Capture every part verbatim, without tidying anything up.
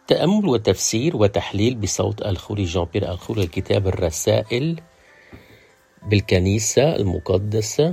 تأمل وتفسير وتحليل بصوت الخوري جان بيير الخوري الكتاب الرسائل بالكنيسة المقدسة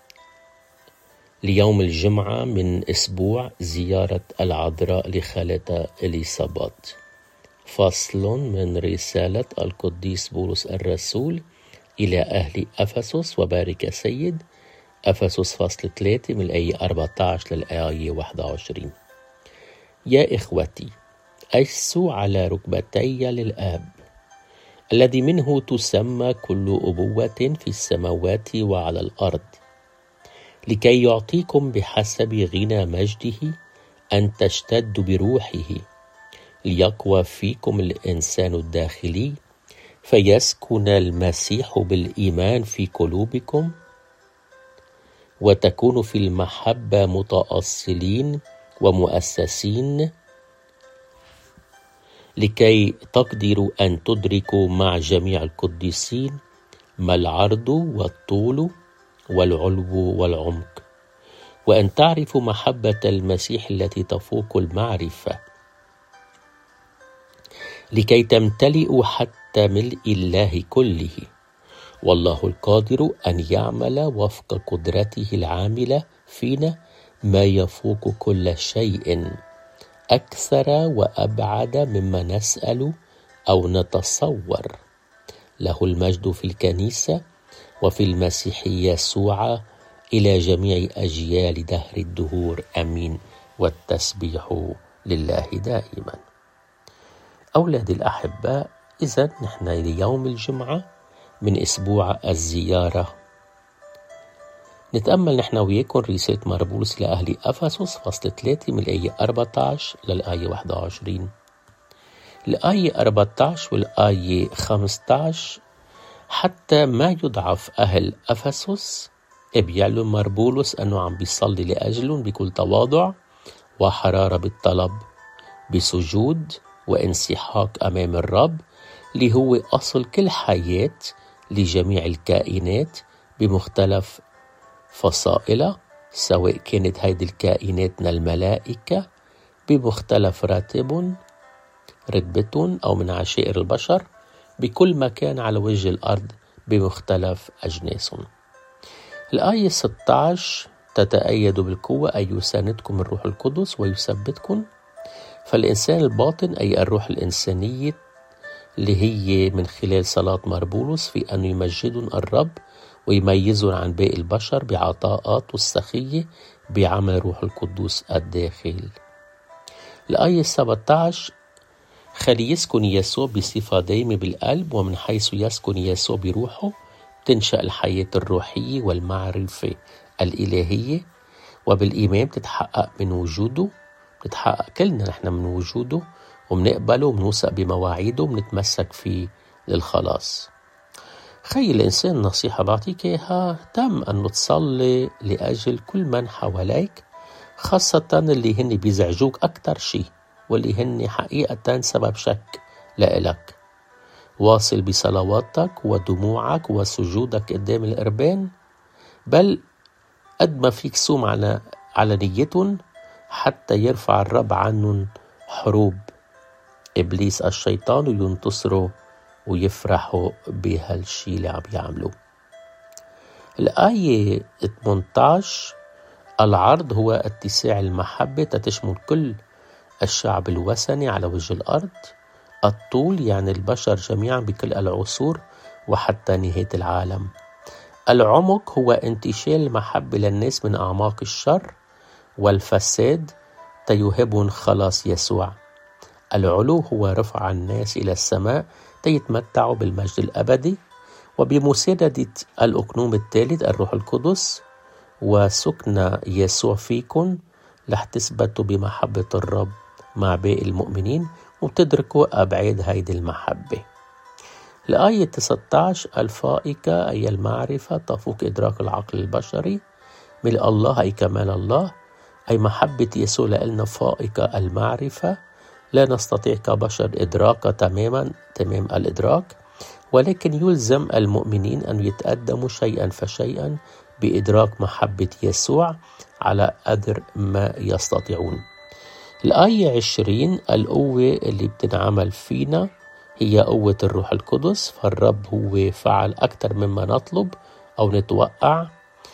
ليوم الجمعة من أسبوع زيارة العذراء لخالتها إليصابات. فصل من رسالة القديس بولس الرسول إلى أهل أفسس. وبارك سيد أفسس فصل ثلاثة من الآية أربعة عشر للآية واحد وعشرين. يا إخوتي، أجسوا على ركبتي للآب الذي منه تسمى كل أبوة في السماوات وعلى الأرض، لكي يعطيكم بحسب غنى مجده أن تشتدوا بروحه، ليقوى فيكم الإنسان الداخلي، فيسكن المسيح بالإيمان في قلوبكم، وتكونوا في المحبة متأصلين ومؤسسين، لكي تقدروا أن تدركوا مع جميع القديسين ما العرض والطول والعلو والعمق، وأن تعرفوا محبة المسيح التي تفوق المعرفة، لكي تمتلئوا حتى ملء الله كله. والله القادر أن يعمل وفق قدرته العاملة فينا ما يفوق كل شيء، أكثر وأبعد مما نسأل أو نتصور. له المجد في الكنيسة وفي المسيح يسوع إلى جميع أجيال دهر الدهور، أمين. والتسبيح لله دائما. أولادي الأحباء، إذن نحن ليوم الجمعة من أسبوع الزيارة نتأمل نحن وياكم رسالة بولس إلى أهل أفسس فصل ثلاثة من الآية أربعة عشر للآية واحد وعشرين. الآية أربعة عشر والآية خمسة عشر حتى ما يضعف أهل أفسس بيعلم بولس أنه عم بيصلي لأجلهم بكل تواضع وحرارة بالطلب، بسجود وانسحاق أمام الرب اللي هو أصل كل حياة لجميع الكائنات بمختلف فصائلها، سواء كانت هيدي الكائنات من الملائكة بمختلف راتب رتبتهم أو من عشائر البشر بكل مكان على وجه الأرض بمختلف أجناسهم. الآية ستة عشر تتأيد بالقوة أن يساندكم الروح القدس ويثبتكم. فالإنسان الباطن أي الروح الإنسانية اللي هي من خلال صلاة بولس في أن يمجدون الرب ويميزون عن باقي البشر بعطاءاته السخية بعمل روح القدوس الداخل. الآية سبعة عشر خلي يسكن يسوع بصفة دائمة بالقلب، ومن حيث يسكن يسوع بروحه تنشأ الحياة الروحية والمعرفة الإلهية، وبالإيمان تتحقق من وجوده، تتحقق كلنا نحن من وجوده ومنقبله ومنوثق بمواعيده ومنتمسك فيه للخلاص. خي الإنسان نصيحة بعطيك إياها، اهتم أن تصلي لأجل كل من حواليك، خاصة اللي هن بيزعجوك أكتر شيء واللي هن حقيقة سبب شك لإلك. واصل بصلواتك ودموعك وسجودك قدام القربان، بل قد ما فيك صوم على على نيتهم حتى يرفع الرب عنهم حروب إبليس الشيطان وينتصروا ويفرحوا بهالشي اللي عم يعملوه. الآية ثمانية عشر العرض هو اتساع المحبة تشمل كل الشعب الوثني على وجه الأرض. الطول يعني البشر جميعا بكل العصور وحتى نهاية العالم. العمق هو انتشال المحبة للناس من أعماق الشر والفساد تيوهبهم خلاص يسوع. العلو هو رفع الناس إلى السماء تيتمتعوا بالمجد الأبدي، وبمساندة الأقنوم الثالث الروح القدس وسكن يسوع فيكم رح تثبتوا بمحبة الرب مع باقي المؤمنين وتدركوا أبعاد هيدي المحبة. الآية تسعة عشر الفائقة أي المعرفة تفوق إدراك العقل البشري، ملء الله أي كمال الله، أي محبة يسوع لنا فائقة المعرفة، لا نستطيع كبشر إدراكها تماما تمام الإدراك، ولكن يلزم المؤمنين أن يتقدموا شيئا فشيئا بإدراك محبة يسوع على قدر ما يستطيعون. الآية عشرين، القوة اللي بتنعمل فينا هي قوة الروح القدس، فالرب هو فعل أكتر مما نطلب أو نتوقع،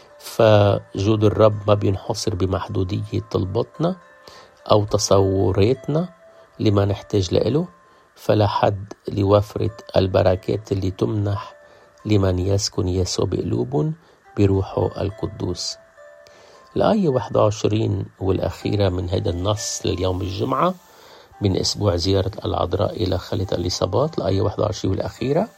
فجود الرب ما بينحصر بمحدودية طلبتنا أو تصوراتنا لما نحتاج له، فلا حد لوفرة البركات اللي تمنح لمن يسكن يسوع بقلوبهم بروحه القدوس. الآية واحد وعشرين والأخيرة من هذا النص لليوم الجمعة من أسبوع زيارة العذراء إلى خالة إليصابات. الآية واحد وعشرين والأخيرة،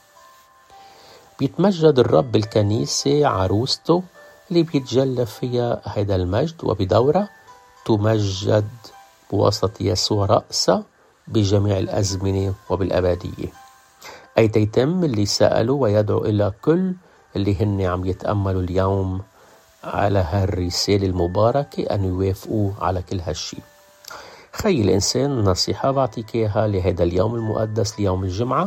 بيتمجد الرب بالكنيسة عروسته اللي بيتجلى فيها هذا المجد، وبدورة تمجد بواسطة يسوع رأسه بجميع الأزمنة وبالأبدية، أي تيتم اللي سألوا ويدعو إلى كل اللي هن عم يتأملوا اليوم على هالرسالة المباركة أن يوافقوا على كل هالشي. خي الإنسان، نصيحة بعطيك إياها لهذا اليوم المقدس ليوم الجمعة،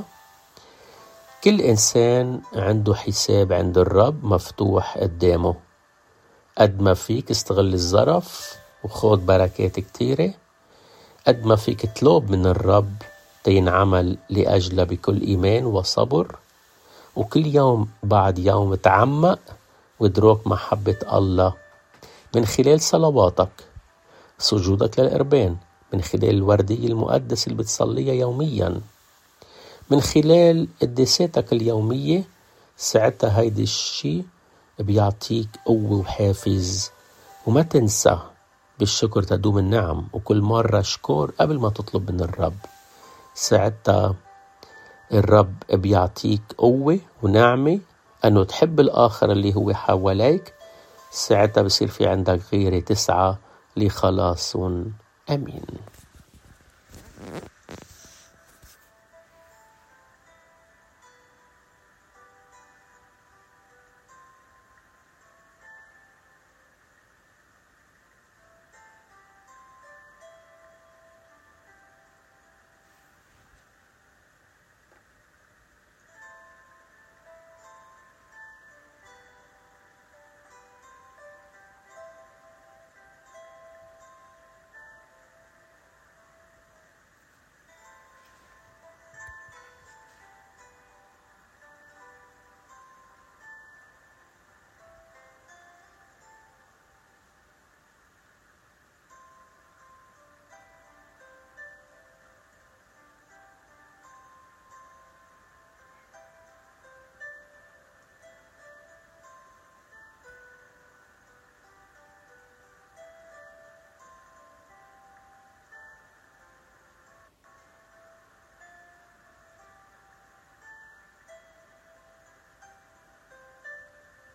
كل إنسان عنده حساب عند الرب مفتوح قدامه، قد ما فيك استغل الظرف وخود بركات كتيرة، قد ما فيك تطلب من الرب تينعمل لأجله بكل إيمان وصبر، وكل يوم بعد يوم تعمق وادرك محبة الله من خلال صلواتك، سجودك للقربان، من خلال الوردية المقدسة اللي بتصليها يوميا، من خلال قداساتك اليومية. ساعتها هيدا الشي بيعطيك قوة وحافز. وما تنسى بالشكر تدوم النعم، وكل مرة شكر قبل ما تطلب من الرب. ساعتها الرب بيعطيك قوة ونعمة أنه تحب الآخر اللي هو حواليك. ساعتها بصير في عندك غيرة تسعى لخلاص. آمين.